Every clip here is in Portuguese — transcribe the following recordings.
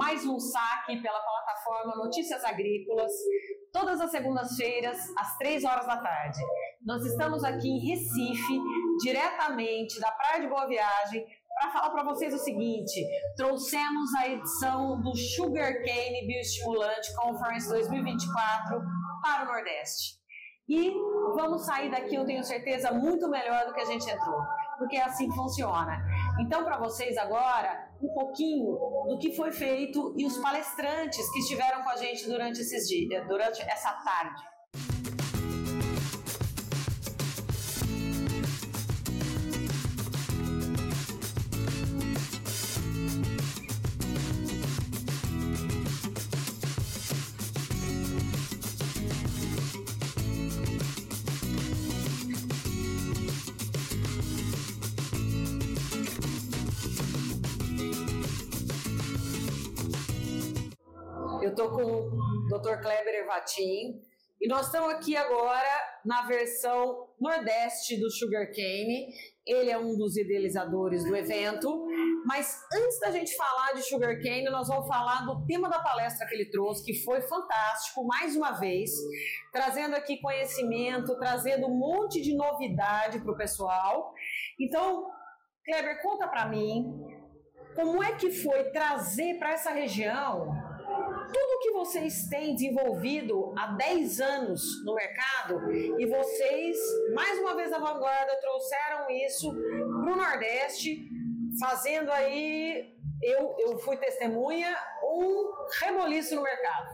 mais um saque pela plataforma Notícias Agrícolas, todas as segundas-feiras, às 3 horas da tarde. Nós estamos aqui em Recife, diretamente da Praia de Boa Viagem, para falar para vocês o seguinte: trouxemos a edição do Sugarcane Bioestimulante Conference 2024 para o Nordeste. E vamos sair daqui, eu tenho certeza, muito melhor do que a gente entrou, porque é assim que funciona. Então, para vocês agora, um pouquinho do que foi feito e os palestrantes que estiveram com a gente durante esses dias, durante essa tarde. Eu estou com o Dr. Kleber Ervatin e nós estamos aqui agora na versão Nordeste do Sugarcane. Ele é um dos idealizadores do evento, mas antes da gente falar de Sugarcane, nós vamos falar do tema da palestra que ele trouxe, que foi fantástico, mais uma vez, trazendo aqui conhecimento, trazendo um monte de novidade para o pessoal. Então, Kleber, conta para mim, como é que foi trazer para essa região tudo que vocês têm desenvolvido há 10 anos no mercado e vocês, mais uma vez na vanguarda, trouxeram isso para o Nordeste, fazendo aí, eu fui testemunha, um reboliço no mercado.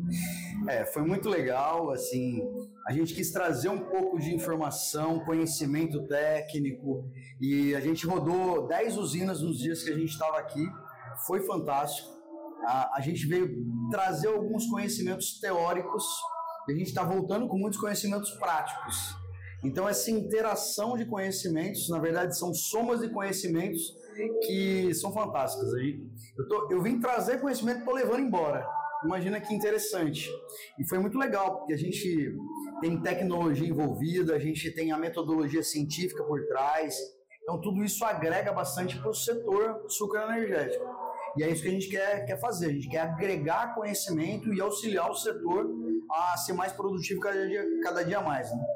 Foi muito legal, assim, a gente quis trazer um pouco de informação, conhecimento técnico, e a gente rodou 10 usinas nos dias que a gente estava aqui, foi fantástico. A gente veio trazer alguns conhecimentos teóricos e a gente está voltando com muitos conhecimentos práticos. Então, essa interação de conhecimentos, na verdade, são somas de conhecimentos que são fantásticas. Eu vim trazer conhecimento e estou levando embora. Imagina que interessante. E foi muito legal, porque a gente tem tecnologia envolvida, a gente tem a metodologia científica por trás. Então, tudo isso agrega bastante para o setor sucroenergético. E é isso que a gente quer fazer, a gente quer agregar conhecimento e auxiliar o setor a ser mais produtivo cada dia mais, né?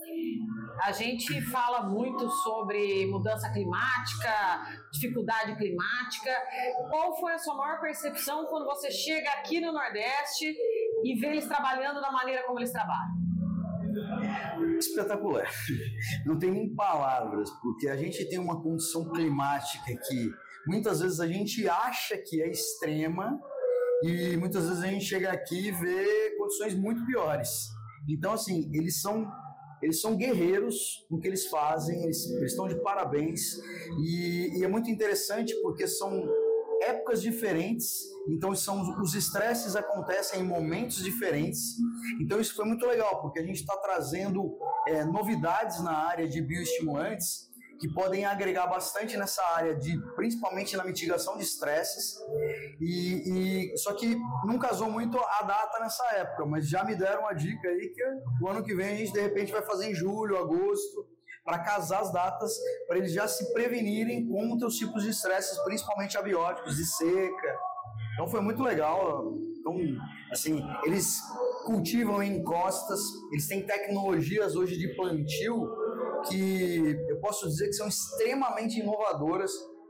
A gente fala muito sobre mudança climática, dificuldade climática. Qual foi a sua maior percepção quando você chega aqui no Nordeste e vê eles trabalhando da maneira como eles trabalham? Espetacular. Não tem nem palavras, porque a gente tem uma condição climática que muitas vezes a gente acha que é extrema e muitas vezes a gente chega aqui e vê condições muito piores. Então, assim, eles são guerreiros no que eles fazem, eles estão de parabéns e é muito interessante porque são épocas diferentes, então os estresses acontecem em momentos diferentes. Então isso foi muito legal, porque a gente está trazendo novidades na área de bioestimulantes que podem agregar bastante nessa área, principalmente na mitigação de estresses. Só que não casou muito a data nessa época, mas já me deram uma dica aí que o ano que vem a gente de repente vai fazer em julho, agosto, para casar as datas, para eles já se prevenirem contra os tipos de estresses, principalmente abióticos, de seca. Então foi muito legal. Então, assim, eles cultivam em encostas, eles têm tecnologias hoje de plantio que eu posso dizer que são extremamente inovadoras.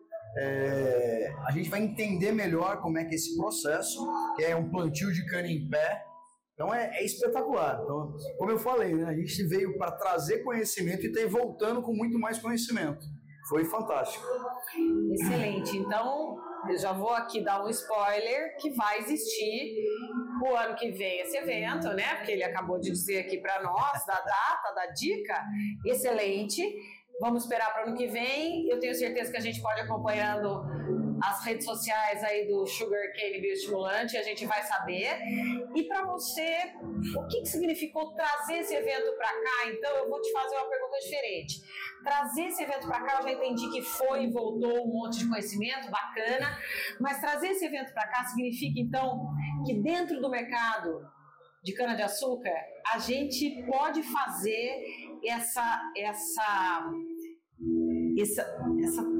A gente vai entender melhor como é que é esse processo, que é um plantio de cana em pé. Então é espetacular. Então, como eu falei, né, a gente veio para trazer conhecimento e está voltando com muito mais conhecimento. Foi fantástico. Excelente. Então, eu já vou aqui dar um spoiler que vai existir o ano que vem esse evento, né? Porque ele acabou de dizer aqui para nós, da data, da dica. Excelente. Vamos esperar para o ano que vem. Eu tenho certeza que a gente pode ir acompanhando as redes sociais aí do Sugarcane Bioestimulante, a gente vai saber. E para você, o que significou trazer esse evento para cá? Então, eu vou te fazer uma pergunta diferente. Trazer esse evento para cá, eu já entendi que foi e voltou um monte de conhecimento, bacana. Mas trazer esse evento para cá significa, então, que dentro do mercado de cana-de-açúcar, a gente pode fazer essa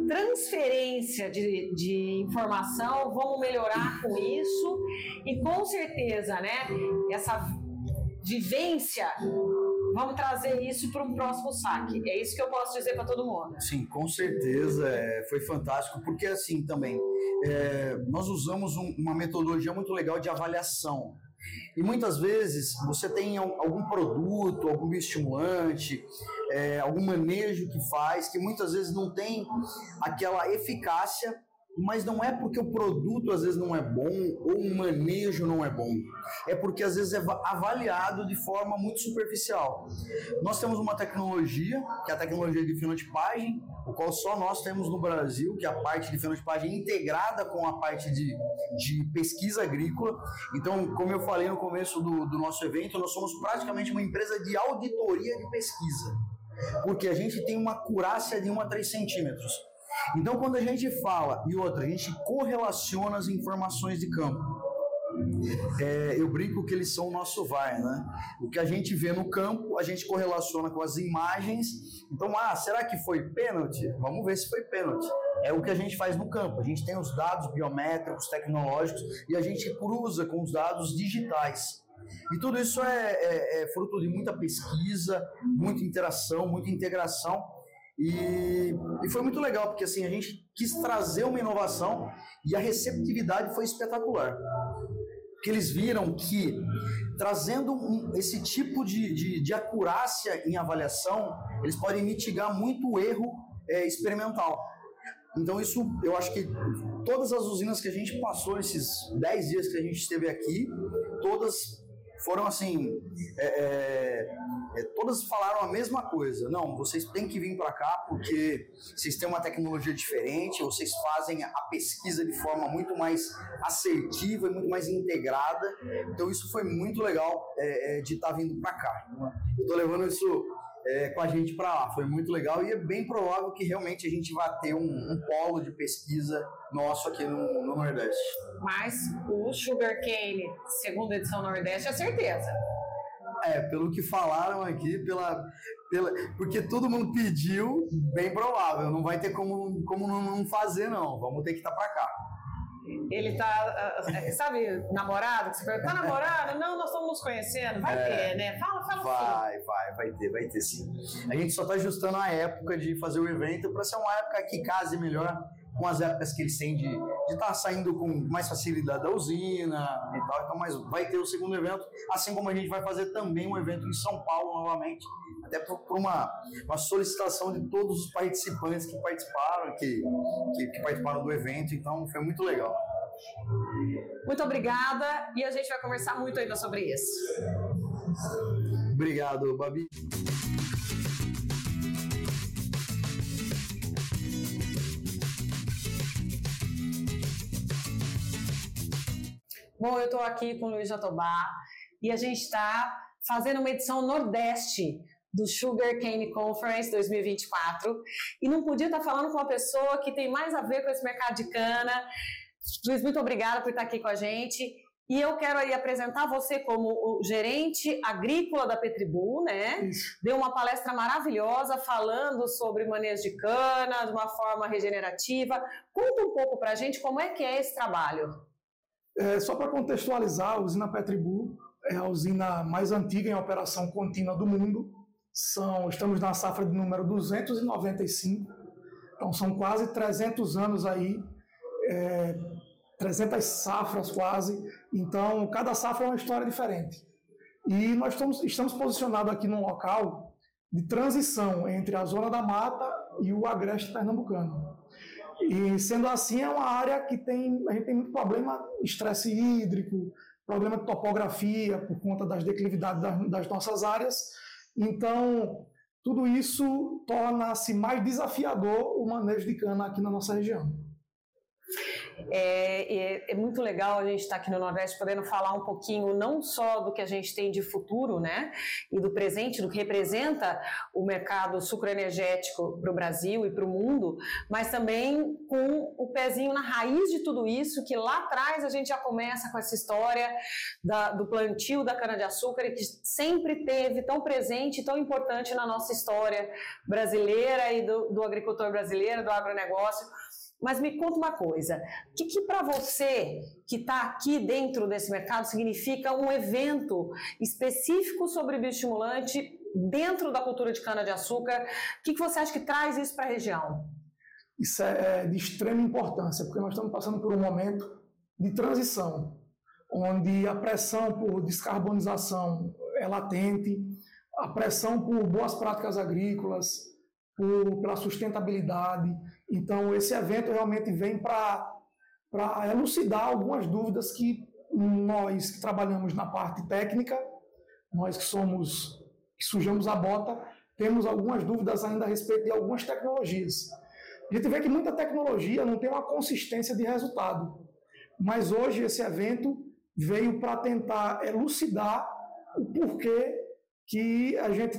transferência de informação, vamos melhorar com isso e com certeza, né, essa vivência, vamos trazer isso para um próximo saque. É isso que eu posso dizer para todo mundo. Sim, com certeza, foi fantástico, porque assim também, nós usamos uma metodologia muito legal de avaliação. E muitas vezes você tem algum produto, algum estimulante, algum manejo que faz, que muitas vezes não tem aquela eficácia, mas não é porque o produto às vezes não é bom ou o manejo não é bom. É porque às vezes é avaliado de forma muito superficial. Nós temos uma tecnologia, que é a tecnologia de fenotipagem, o qual só nós temos no Brasil, que é a parte de fenotipagem integrada com a parte de pesquisa agrícola. Então, como eu falei no começo do nosso evento, nós somos praticamente uma empresa de auditoria de pesquisa, porque a gente tem uma acurácia de 1 a 3 centímetros. Então, quando a gente fala, e outra, a gente correlaciona as informações de campo. Eu brinco que eles são o nosso VAR, né? O que a gente vê no campo, a gente correlaciona com as imagens. Então, será que foi pênalti? Vamos ver se foi pênalti. É o que a gente faz no campo. A gente tem os dados biométricos, tecnológicos, e a gente cruza com os dados digitais. E tudo isso é fruto de muita pesquisa, muita interação, muita integração. E foi muito legal, porque assim, a gente quis trazer uma inovação e a receptividade foi espetacular. Porque eles viram que, trazendo esse tipo de acurácia em avaliação, eles podem mitigar muito o erro experimental. Então isso, eu acho que todas as usinas que a gente passou nesses 10 dias que a gente esteve aqui, todas foram assim, todas falaram a mesma coisa. Não, vocês têm que vir para cá porque vocês têm uma tecnologia diferente, vocês fazem a pesquisa de forma muito mais assertiva e muito mais integrada. Então isso foi muito legal de estar vindo para cá. Eu estou levando isso com a gente para lá. Foi muito legal e é bem provável que realmente a gente vá ter um polo de pesquisa nosso aqui no Nordeste. Mas o Sugarcane, segunda edição Nordeste, é certeza. Pelo que falaram aqui, porque todo mundo pediu, bem provável. Não vai ter como não fazer, não. Vamos ter que estar para cá. Ele tá, sabe, namorado? Que você pergunta, tá namorado? Não, nós estamos nos conhecendo. Vai ter, né? Fala vai ter sim. A gente só tá ajustando a época de fazer o evento para ser uma época que case melhor com as épocas que eles têm de estar saindo com mais facilidade da usina e tal. Então, mas vai ter o segundo evento, assim como a gente vai fazer também um evento em São Paulo novamente, até por uma solicitação de todos os participantes que participaram, que participaram do evento. Então, foi muito legal. Muito obrigada e a gente vai conversar muito ainda sobre isso. Obrigado, Babi. Bom, eu estou aqui com o Luiz Jatobá e a gente está fazendo uma edição Nordeste do Sugarcane Conference 2024 e não podia estar falando com uma pessoa que tem mais a ver com esse mercado de cana. Luiz, muito obrigada por estar aqui com a gente e eu quero aí apresentar você como o gerente agrícola da Petribu, né? Isso. Deu uma palestra maravilhosa falando sobre manejo de cana de uma forma regenerativa. Conta um pouco para a gente como é que é esse trabalho. Só para contextualizar, a usina Petribu é a usina mais antiga em operação contínua do mundo. Estamos na safra de número 295, então são quase 300 anos aí, 300 safras quase, então cada safra é uma história diferente. E nós estamos posicionados aqui num local de transição entre a Zona da Mata e o Agreste Pernambucano. E sendo assim, é uma área que a gente tem muito problema, estresse hídrico, problema de topografia por conta das declividades das nossas áreas. Então, tudo isso torna-se mais desafiador o manejo de cana aqui na nossa região. É muito legal a gente estar aqui no Nordeste podendo falar um pouquinho não só do que a gente tem de futuro, né, e do presente, do que representa o mercado sucroenergético para o Brasil e para o mundo, mas também com o pezinho na raiz de tudo isso, que lá atrás a gente já começa com essa história do plantio da cana-de-açúcar, que sempre teve tão presente e tão importante na nossa história brasileira e do agricultor brasileiro, do agronegócio. Mas me conta uma coisa, o que para você que está aqui dentro desse mercado significa um evento específico sobre bioestimulante dentro da cultura de cana-de-açúcar? O que você acha que traz isso para a região? Isso é de extrema importância, porque nós estamos passando por um momento de transição, onde a pressão por descarbonização é latente, a pressão por boas práticas agrícolas, pela sustentabilidade. Então, esse evento realmente vem para elucidar algumas dúvidas que nós que trabalhamos na parte técnica, nós que sujamos a bota, temos algumas dúvidas ainda a respeito de algumas tecnologias. A gente vê que muita tecnologia não tem uma consistência de resultado, mas hoje esse evento veio para tentar elucidar o porquê que a gente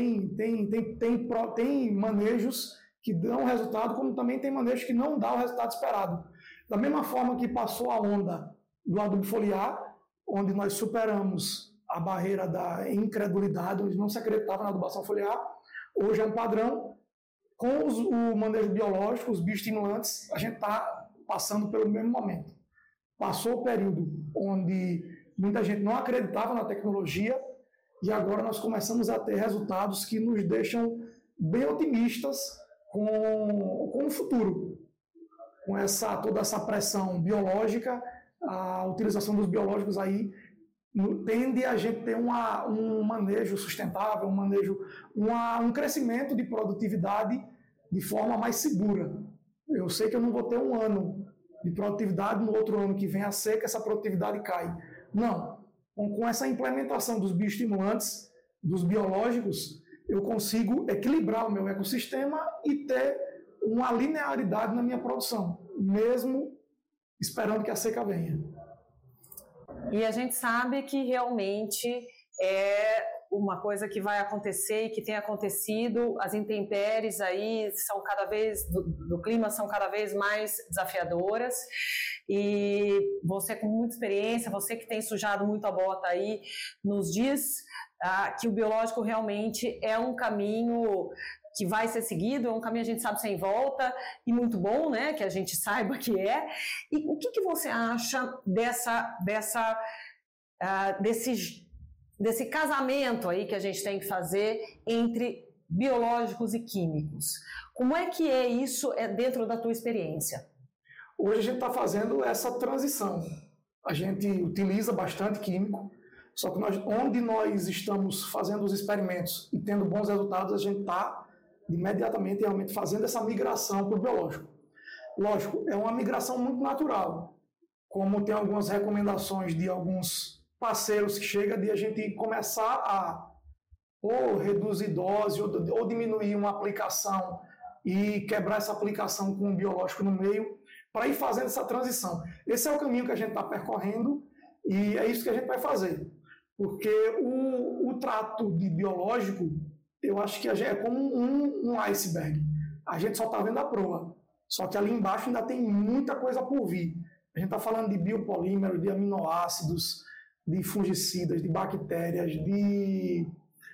tem manejos que dão resultado, como também tem manejos que não dão o resultado esperado. Da mesma forma que passou a onda do adubo foliar, onde nós superamos a barreira da incredulidade, onde não se acreditava na adubação foliar, hoje é um padrão. Com o manejo biológico, os bioestimulantes, a gente está passando pelo mesmo momento. Passou o período onde muita gente não acreditava na tecnologia e agora nós começamos a ter resultados que nos deixam bem otimistas com o futuro. Com toda essa pressão biológica, a utilização dos biológicos aí tende a gente ter um manejo sustentável, um crescimento de produtividade de forma mais segura. Eu sei que eu não vou ter um ano de produtividade, no outro ano que vem a seca, essa produtividade cai. Não. Com essa implementação dos bioestimulantes, dos biológicos, eu consigo equilibrar o meu ecossistema e ter uma linearidade na minha produção, mesmo esperando que a seca venha. E a gente sabe que realmente é uma coisa que vai acontecer e que tem acontecido, as intempéries aí são do clima são cada vez mais desafiadoras, e você com muita experiência, você que tem sujado muito a bota aí, nos diz que o biológico realmente é um caminho que vai ser seguido, é um caminho, a gente sabe, sem volta, e muito bom, né, que a gente saiba que é. E o que você acha desse casamento aí que a gente tem que fazer entre biológicos e químicos? Como é que é isso dentro da tua experiência? Hoje a gente está fazendo essa transição. A gente utiliza bastante químico, só que onde nós estamos fazendo os experimentos e tendo bons resultados, a gente está imediatamente realmente fazendo essa migração para o biológico. Lógico, é uma migração muito natural, como tem algumas recomendações de alguns parceiros que chega de a gente começar a ou reduzir dose ou diminuir uma aplicação e quebrar essa aplicação com um biológico no meio para ir fazendo essa transição. Esse é o caminho que a gente está percorrendo e é isso que a gente vai fazer. Porque o trato de biológico, eu acho que é como um iceberg. A gente só está vendo a proa. Só que ali embaixo ainda tem muita coisa por vir. A gente está falando de biopolímeros, de aminoácidos, de fungicidas, de bactérias, de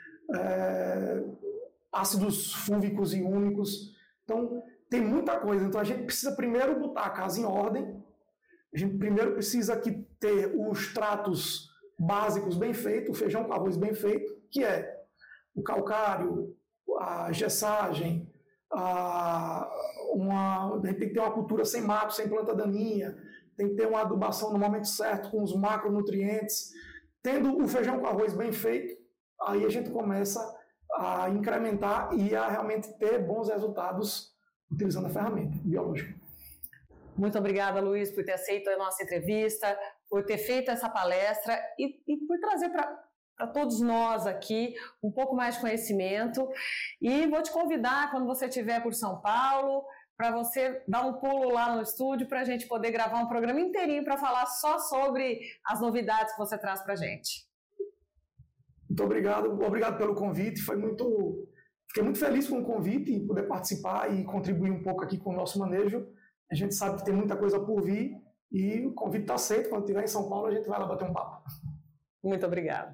ácidos fúngicos e úmicos. Então, tem muita coisa. Então, a gente precisa primeiro botar a casa em ordem. A gente primeiro precisa ter os tratos básicos bem feitos, o feijão com arroz bem feito, que é o calcário, a gessagem, a gente tem que ter uma cultura sem mato, sem planta daninha, tem que ter uma adubação no momento certo, com os macronutrientes. Tendo o feijão com arroz bem feito, aí a gente começa a incrementar e a realmente ter bons resultados utilizando a ferramenta biológica. Muito obrigada, Luiz, por ter aceito a nossa entrevista, por ter feito essa palestra e por trazer para todos nós aqui um pouco mais de conhecimento. E vou te convidar, quando você estiver por São Paulo, para você dar um pulo lá no estúdio para a gente poder gravar um programa inteirinho para falar só sobre as novidades que você traz para a gente. Muito obrigado pelo convite. Fiquei muito feliz com o convite e poder participar e contribuir um pouco aqui com o nosso manejo. A gente sabe que tem muita coisa por vir e o convite está aceito. Quando estiver em São Paulo, a gente vai lá bater um papo. Muito obrigada.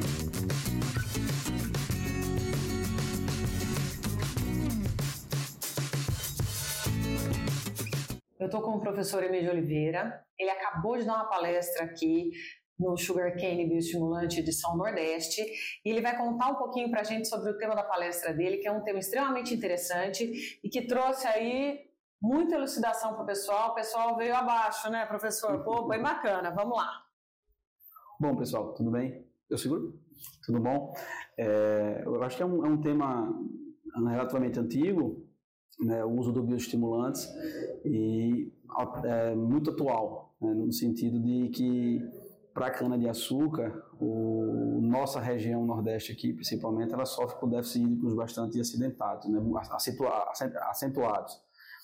Eu estou com o professor Emílio Oliveira. Ele acabou de dar uma palestra aqui no Sugarcane Bioestimulante Edição Nordeste, e ele vai contar um pouquinho para a gente sobre o tema da palestra dele, que é um tema extremamente interessante e que trouxe aí muita elucidação para o pessoal veio abaixo, né, professor? Pô, bem bacana, vamos lá. Bom, pessoal, tudo bem? Eu seguro? Tudo bom? Eu acho que é um tema relativamente antigo, né, o uso do bioestimulantes, e muito atual, né, no sentido de que para a cana-de-açúcar, nossa região Nordeste aqui, principalmente, ela sofre por déficits hídricos bastante acidentados, né, acentuados.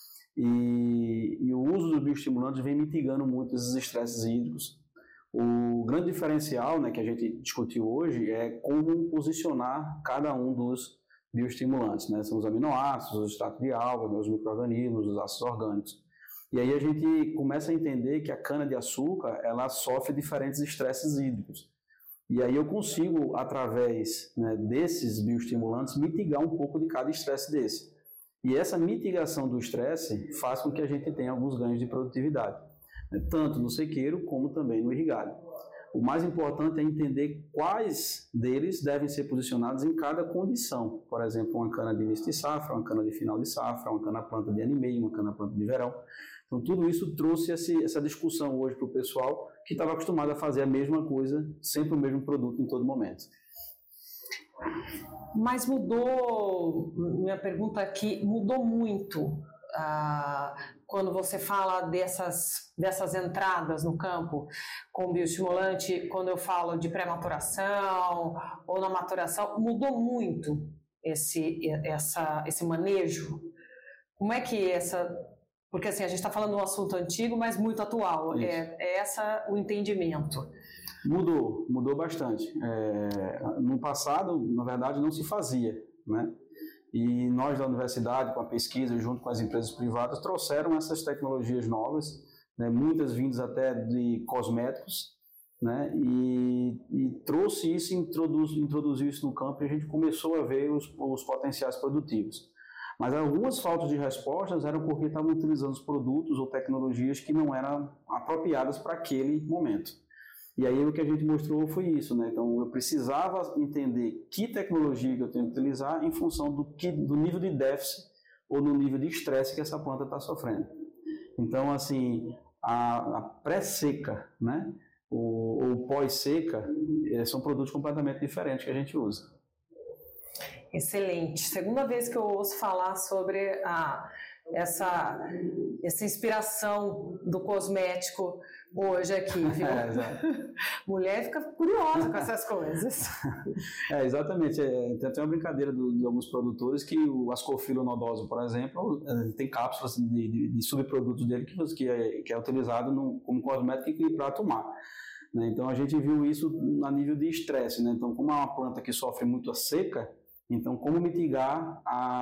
E o uso dos bioestimulantes vem mitigando muito esses estresses hídricos. O grande diferencial, né, que a gente discutiu hoje é como posicionar cada um dos bioestimulantes, né? São os aminoácidos, os extratos de alga, os micro-organismos, os ácidos orgânicos. E aí a gente começa a entender que a cana-de-açúcar, ela sofre diferentes estresses hídricos. E aí eu consigo, através, né, desses bioestimulantes, mitigar um pouco de cada estresse desse. E essa mitigação do estresse faz com que a gente tenha alguns ganhos de produtividade, né, tanto no sequeiro como também no irrigado. O mais importante é entender quais deles devem ser posicionados em cada condição. Por exemplo, uma cana de início de safra, uma cana de final de safra, uma cana-planta de ano e meio, uma cana-planta de verão. Então, tudo isso trouxe essa discussão hoje para o pessoal que estava acostumado a fazer a mesma coisa, sempre o mesmo produto em todo momento. Mas mudou, minha pergunta aqui, mudou muito quando você fala dessas entradas no campo com bioestimulante, quando eu falo de pré-maturação ou na maturação, mudou muito esse manejo? Como é que porque assim, a gente está falando de um assunto antigo, mas muito atual, o entendimento. Mudou bastante. No passado, na verdade, não se fazia, né? E nós da universidade, com a pesquisa, junto com as empresas privadas, trouxeram essas tecnologias novas, né, muitas vindas até de cosméticos, né, e trouxe isso, introduziu isso no campo, e a gente começou a ver os potenciais produtivos. Mas algumas faltas de respostas eram porque estavam utilizando os produtos ou tecnologias que não eram apropriadas para aquele momento. E aí o que a gente mostrou foi isso, né? Então eu precisava entender que tecnologia que eu tenho que utilizar em função do nível de déficit ou do nível de estresse que essa planta está sofrendo. Então, assim, a pré-seca, né, ou pós-seca, são produtos completamente diferentes que a gente usa. Excelente. Segunda vez que eu ouço falar sobre essa inspiração do cosmético hoje aqui, viu? Mulher fica curiosa com essas coisas. Exatamente. Tem uma brincadeira de alguns produtores que o ascofilo nodoso, por exemplo, tem cápsulas de subprodutos dele que é utilizado como cosmético para tomar. Né? Então a gente viu isso a nível de estresse. Né? Então, como é uma planta que sofre muito a seca, então, como mitigar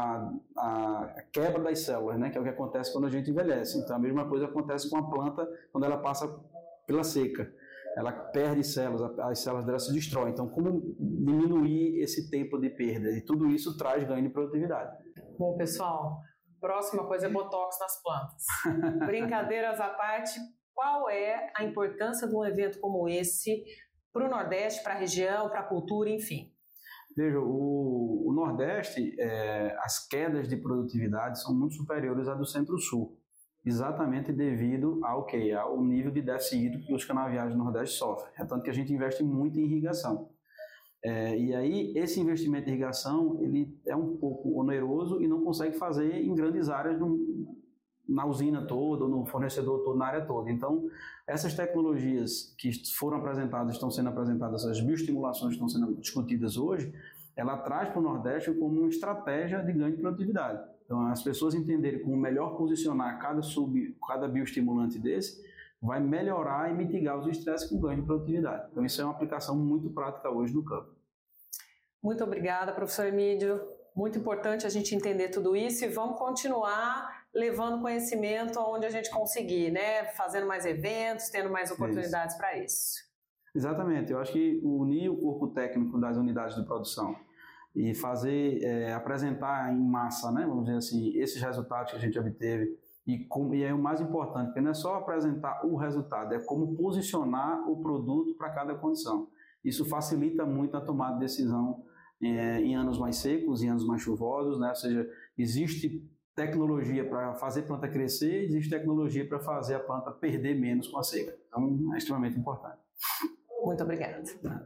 a quebra das células, né? Que é o que acontece quando a gente envelhece. Então, a mesma coisa acontece com a planta quando ela passa pela seca. Ela perde células, as células dela se destroem. Então, como diminuir esse tempo de perda? E tudo isso traz ganho de produtividade. Bom, pessoal, próxima coisa é botox nas plantas. Brincadeiras à parte, qual é a importância de um evento como esse para o Nordeste, para a região, para a cultura, enfim? Veja, o Nordeste, as quedas de produtividade são muito superiores à do Centro-Sul, exatamente devido ao nível de déficit hídrico que os canaviais do Nordeste sofrem. É tanto que a gente investe muito em irrigação. E aí, esse investimento em irrigação, ele é um pouco oneroso e não consegue fazer em grandes áreas na usina toda, ou no fornecedor todo, na área toda. Então, essas tecnologias que foram apresentadas, estão sendo apresentadas, essas bioestimulações que estão sendo discutidas hoje, ela traz para o Nordeste como uma estratégia de ganho de produtividade. Então, as pessoas entenderem como melhor posicionar cada bioestimulante desse, vai melhorar e mitigar os estresses com ganho de produtividade. Então, isso é uma aplicação muito prática hoje no campo. Muito obrigada, professor Emídio. Muito importante a gente entender tudo isso e vamos continuar levando conhecimento aonde a gente conseguir, né? Fazendo mais eventos, tendo mais oportunidades para isso. Exatamente. Eu acho que unir o corpo técnico das unidades de produção e apresentar em massa, né? Vamos dizer assim, esses resultados que a gente obteve e é o mais importante, porque não é só apresentar o resultado, é como posicionar o produto para cada condição. Isso facilita muito a tomada de decisão em anos mais secos, em anos mais chuvosos, né? Ou seja, existe tecnologia para fazer a planta crescer, existe tecnologia para fazer a planta perder menos com a seca. Então, é extremamente importante. Muito obrigada.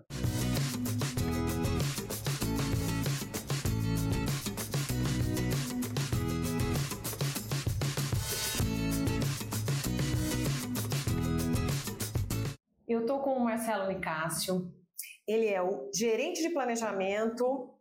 Eu estou com o Marcelo Nicásio. Ele é o gerente de planejamento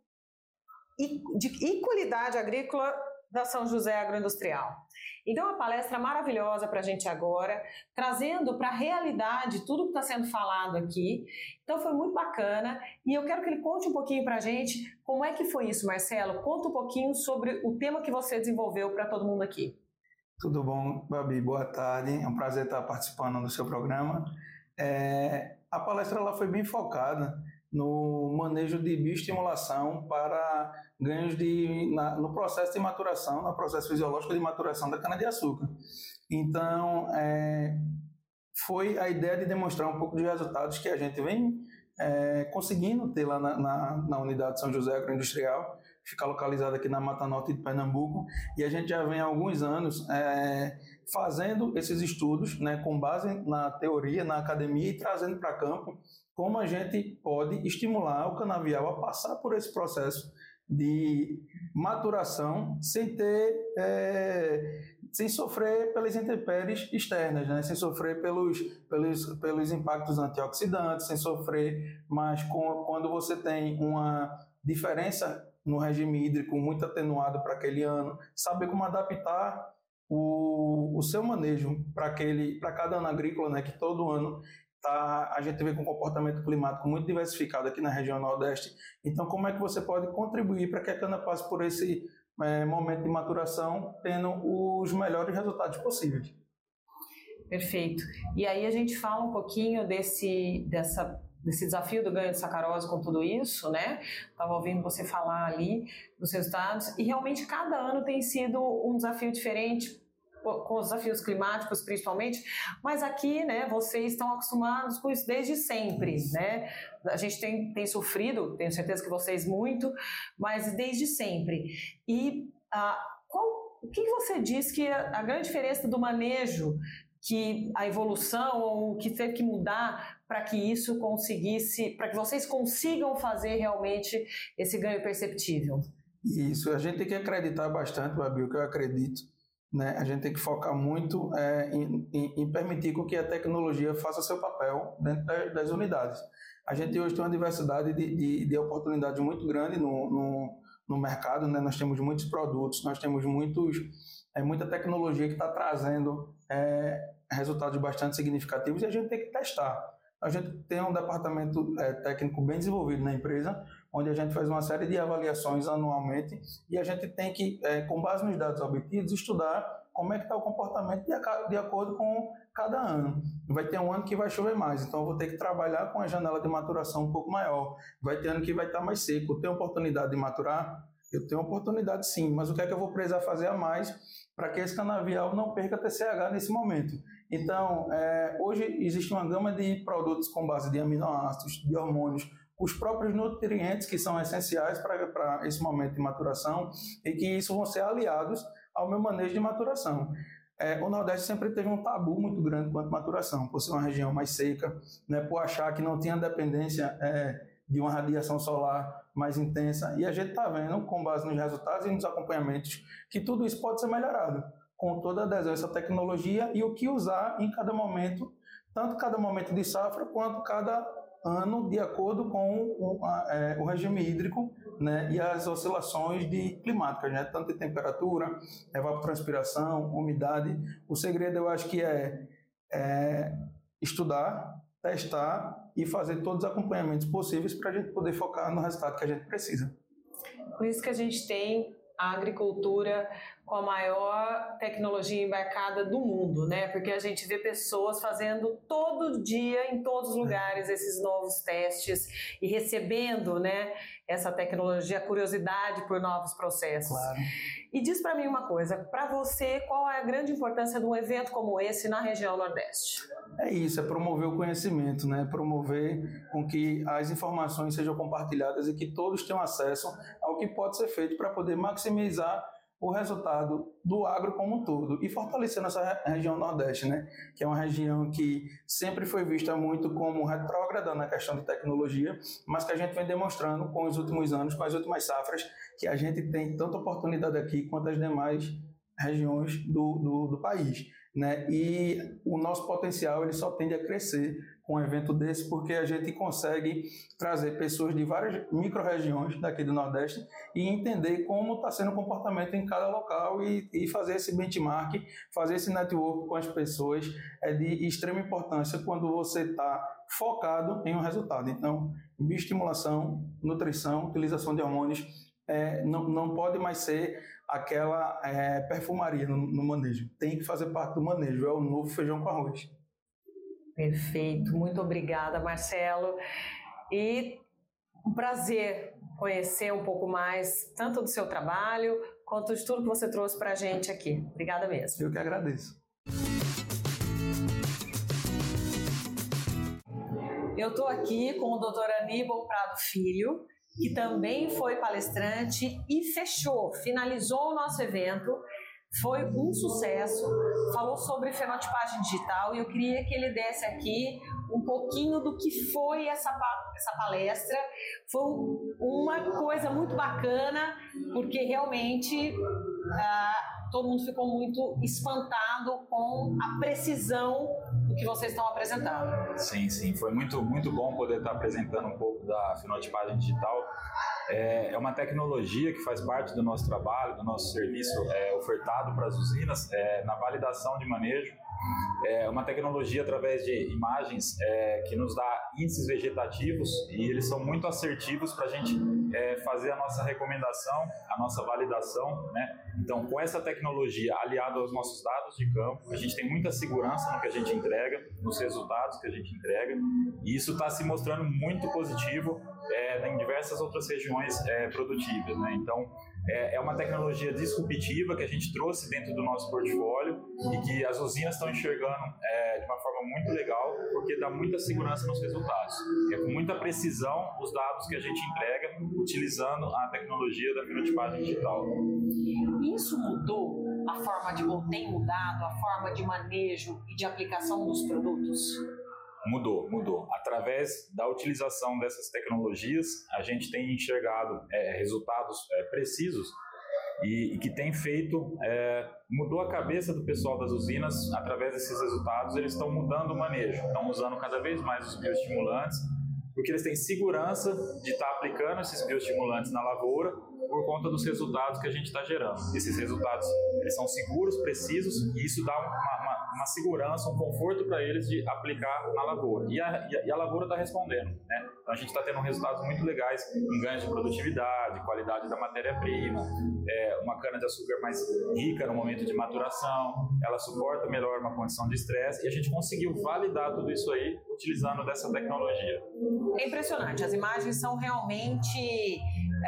e qualidade agrícola da São José Agroindustrial. Então, uma palestra maravilhosa para a gente agora, trazendo para a realidade tudo que está sendo falado aqui. Então, foi muito bacana e eu quero que ele conte um pouquinho para a gente como é que foi isso, Marcelo. Conta um pouquinho sobre o tema que você desenvolveu para todo mundo aqui. Tudo bom, Babi? Boa tarde. É um prazer estar participando do seu programa. A palestra ela foi bem focada no manejo de bioestimulação para ganhos no processo de maturação, no processo fisiológico de maturação da cana-de-açúcar. Então, foi a ideia de demonstrar um pouco de resultados que a gente vem conseguindo ter lá na unidade São José Agroindustrial, fica localizada aqui na Mata Norte de Pernambuco, e a gente já vem há alguns anos fazendo esses estudos, né, com base na teoria, na academia, e trazendo para campo como a gente pode estimular o canavial a passar por esse processo de maturação sem sofrer pelas intempéries externas, né? Sem sofrer pelos impactos antioxidantes, sem sofrer mais quando você tem uma diferença no regime hídrico muito atenuado para aquele ano, saber como adaptar o seu manejo para cada ano agrícola, né? Que todo ano a gente vê com um comportamento climático muito diversificado aqui na região Nordeste. Então, como é que você pode contribuir para que a cana passe por esse momento de maturação, tendo os melhores resultados possíveis? Perfeito. E aí a gente fala um pouquinho desse desafio do ganho de sacarose com tudo isso, né? Estava ouvindo você falar ali dos resultados, e realmente cada ano tem sido um desafio diferente, com os desafios climáticos principalmente, mas aqui, né, vocês estão acostumados com isso desde sempre, né? A gente tem sofrido, tenho certeza que vocês muito, mas desde sempre. E o que você diz que a grande diferença do manejo, que a evolução ou o que teve que mudar para que isso conseguisse, para que vocês consigam fazer realmente esse ganho perceptível? Isso, a gente tem que acreditar bastante, Babi, o que eu acredito, né? A gente tem que focar muito em permitir que a tecnologia faça seu papel dentro das unidades. A gente hoje tem uma diversidade de oportunidades muito grande no mercado, né? Nós temos muitos produtos, nós temos muita tecnologia que está trazendo resultados bastante significativos, e a gente tem que testar. A gente tem um departamento técnico bem desenvolvido na empresa, onde a gente faz uma série de avaliações anualmente, e a gente tem que, com base nos dados obtidos, estudar como é que está o comportamento de acordo com cada ano. Vai ter um ano que vai chover mais, então eu vou ter que trabalhar com a janela de maturação um pouco maior. Vai ter ano que vai estar mais seco. Eu tenho oportunidade de maturar? Eu tenho oportunidade sim, mas o que é que eu vou precisar fazer a mais para que esse canavial não perca TCH nesse momento? Então, hoje existe uma gama de produtos com base de aminoácidos, de hormônios, os próprios nutrientes que são essenciais para esse momento de maturação, e que isso vão ser aliados ao meu manejo de maturação. O Nordeste sempre teve um tabu muito grande quanto à maturação, por ser uma região mais seca, né, por achar que não tinha dependência de uma radiação solar mais intensa, e a gente está vendo, com base nos resultados e nos acompanhamentos, que tudo isso pode ser melhorado, com toda a adesão a essa tecnologia e o que usar em cada momento, tanto cada momento de safra quanto cada ano, de acordo com o regime hídrico né, e as oscilações climáticas, né, tanto de temperatura, evapotranspiração, umidade. O segredo, eu acho que é estudar, testar e fazer todos os acompanhamentos possíveis para a gente poder focar no resultado que a gente precisa. Por isso que a gente tem a agricultura com a maior tecnologia embarcada do mundo, né? Porque a gente vê pessoas fazendo todo dia, em todos os lugares, esses novos testes e recebendo, né, essa tecnologia, a curiosidade por novos processos. Claro. E diz para mim uma coisa, para você, qual é a grande importância de um evento como esse na região Nordeste? É isso, é promover o conhecimento, né? Promover com que as informações sejam compartilhadas e que todos tenham acesso ao que pode ser feito para poder maximizar o resultado do agro como um todo e fortalecer nossa região Nordeste, né? Que é uma região que sempre foi vista muito como retrógrada na questão de tecnologia, mas que a gente vem demonstrando com os últimos anos, com as últimas safras, que a gente tem tanta oportunidade aqui quanto as demais regiões do país, né? E o nosso potencial ele só tende a crescer com um evento desse, porque a gente consegue trazer pessoas de várias micro-regiões daqui do Nordeste e entender como está sendo o comportamento em cada local e fazer esse benchmark, fazer esse network com as pessoas é de extrema importância quando você está focado em um resultado. Então, bioestimulação, nutrição, utilização de hormônios não pode mais ser aquela perfumaria no manejo. Tem que fazer parte do manejo, é o novo feijão com arroz. Perfeito, muito obrigada, Marcelo. E um prazer conhecer um pouco mais, tanto do seu trabalho, quanto de tudo que você trouxe para a gente aqui. Obrigada mesmo. Eu que agradeço. Eu estou aqui com o Dr. Aníbal Prado Filho, que também foi palestrante e finalizou o nosso evento. Foi um sucesso, falou sobre fenotipagem digital e eu queria que ele desse aqui um pouquinho do que foi essa palestra. Foi uma coisa muito bacana, porque realmente todo mundo ficou muito espantado com a precisão do que vocês estão apresentando. Sim, foi muito bom poder estar apresentando um pouco da fenotipagem digital. É uma tecnologia que faz parte do nosso trabalho, do nosso serviço ofertado para as usinas na validação de manejo. É uma tecnologia através de imagens que nos dá índices vegetativos e eles são muito assertivos para a gente fazer a nossa recomendação, a nossa validação, né? Então, com essa tecnologia aliada aos nossos dados de campo, a gente tem muita segurança no que a gente entrega, nos resultados que a gente entrega, e isso está se mostrando muito positivo em diversas outras regiões produtivas, né? Então, é uma tecnologia disruptiva que a gente trouxe dentro do nosso portfólio e que as usinas estão enxergando de uma forma muito legal, porque dá muita segurança nos resultados. É com muita precisão os dados que a gente entrega utilizando a tecnologia da fenotipagem digital. Isso mudou tem mudado a forma de manejo e de aplicação dos produtos? Mudou. Através da utilização dessas tecnologias, a gente tem enxergado resultados precisos e que tem feito, mudou a cabeça do pessoal das usinas. Através desses resultados, eles estão mudando o manejo, estão usando cada vez mais os bioestimulantes, porque eles têm segurança de estar aplicando esses bioestimulantes na lavoura por conta dos resultados que a gente está gerando. Esses resultados eles são seguros, precisos, e isso dá uma segurança, um conforto para eles de aplicar na lavoura. E a lavoura está respondendo, né? Então a gente está tendo resultados muito legais em ganhos de produtividade, qualidade da matéria-prima, uma cana-de-açúcar mais rica no momento de maturação, ela suporta melhor uma condição de estresse, e a gente conseguiu validar tudo isso aí utilizando dessa tecnologia. É impressionante, as imagens são realmente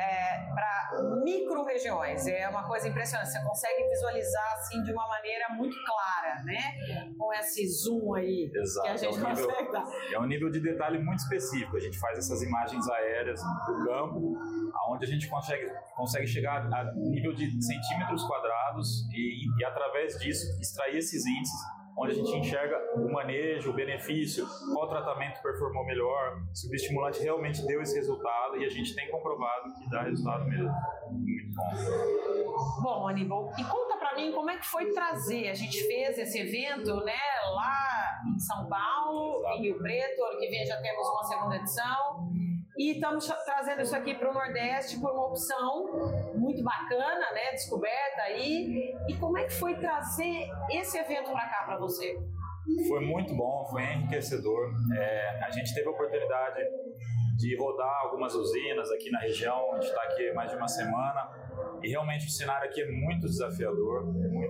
para micro-regiões, é uma coisa impressionante, você consegue visualizar assim de uma maneira muito clara, né? Com esse zoom aí. Exato, que a gente consegue dar. É um nível de detalhe muito específico, a gente faz essas imagens aéreas do campo, onde a gente consegue chegar a nível de centímetros quadrados e através disso extrair esses índices, onde a gente enxerga o manejo, o benefício, qual tratamento performou melhor, se o bioestimulante realmente deu esse resultado, e a gente tem comprovado que dá resultado mesmo. Muito bom. Bom, Aníbal, e conta pra mim como é que foi trazer, a gente fez esse evento, né, lá em São Paulo, em Rio Preto, ano que vem já temos uma segunda edição, E estamos trazendo isso aqui para o Nordeste por uma opção muito bacana, né? Descoberta aí. E como é que foi trazer esse evento para cá para você? Foi muito bom, foi enriquecedor. A gente teve a oportunidade de rodar algumas usinas aqui na região. A gente está aqui mais de uma semana. E realmente o cenário aqui é muito desafiador,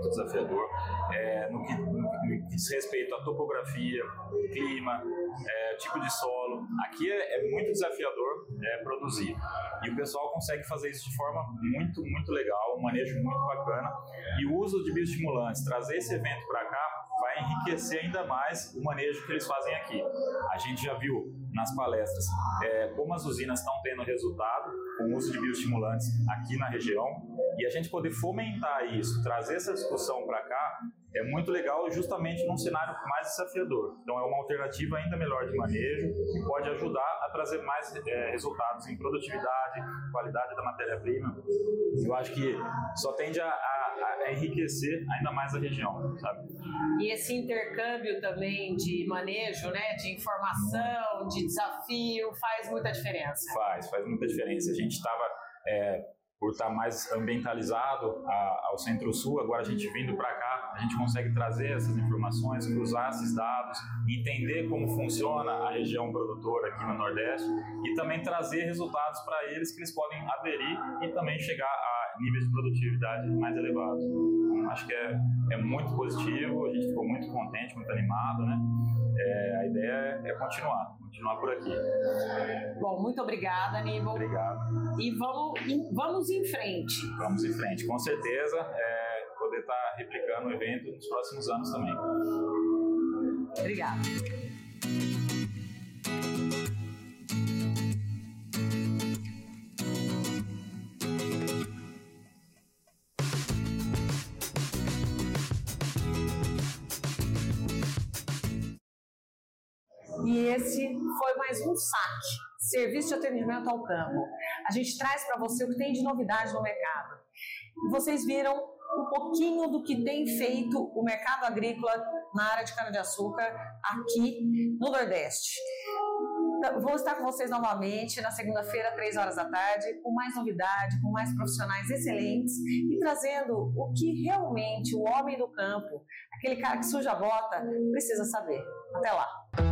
no que diz respeito à topografia, clima, tipo de solo. Aqui é muito desafiador produzir. E o pessoal consegue fazer isso de forma muito, muito legal, um manejo muito bacana. E o uso de bioestimulantes, trazer esse evento para cá, vai enriquecer ainda mais o manejo que eles fazem aqui. A gente já viu nas palestras como as usinas estão tendo resultado com o uso de bioestimulantes aqui na região, e a gente poder fomentar isso, trazer essa discussão para cá, é muito legal justamente num cenário mais desafiador. Então é uma alternativa ainda melhor de manejo e pode ajudar a trazer mais resultados em produtividade, qualidade da matéria-prima. Eu acho que só tende a enriquecer ainda mais a região, sabe? E esse intercâmbio também de manejo, né, de informação, de desafio, faz muita diferença. Faz muita diferença. A gente estava, por estar mais ambientalizado ao Centro-Sul, agora a gente vindo para cá, a gente consegue trazer essas informações, cruzar esses dados, entender como funciona a região produtora aqui no Nordeste e também trazer resultados para eles que eles podem aderir e também chegar a níveis de produtividade mais elevados. Então, acho que é muito positivo, a gente ficou muito contente, muito animado, né? A ideia é continuar por aqui. Bom, muito obrigada, Aníbal. Obrigado. E vamos em frente. Vamos em frente, com certeza, poder estar replicando o evento nos próximos anos também. Obrigada. E esse foi mais um saque, serviço de atendimento ao campo. A gente traz para você o que tem de novidade no mercado. E vocês viram um pouquinho do que tem feito o mercado agrícola na área de cana-de-açúcar aqui no Nordeste. Vou estar com vocês novamente na segunda-feira, 15h, com mais novidade, com mais profissionais excelentes e trazendo o que realmente o homem do campo, aquele cara que suja a bota, precisa saber. Até lá!